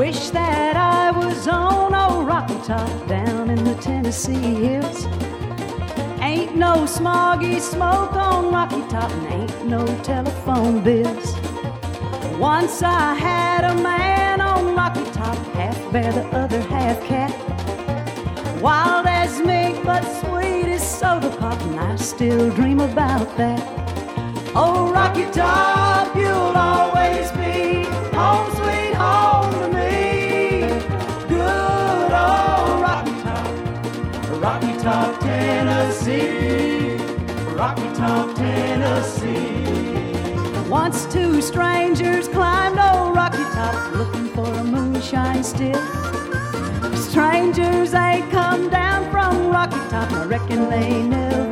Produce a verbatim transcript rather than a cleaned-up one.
Wish that I was on old Rocky Top down in the Tennessee hills. Ain't no smoggy smoke on Rocky Top and ain't no telephone bills. Once I had a man on Rocky Top, half bear, the other half cat. Wild as mink, but sweet as soda pop, and I still dream about that. Oh, Rocky Top, you'll always be home, sweet home to me. Good old Rocky Top, Rocky Top, Tennessee. Rocky Top, Tennessee. Once two strangers climbed old Rocky Top looking for a moonshine still. Strangers ain't come down from Rocky Top, I reckon they never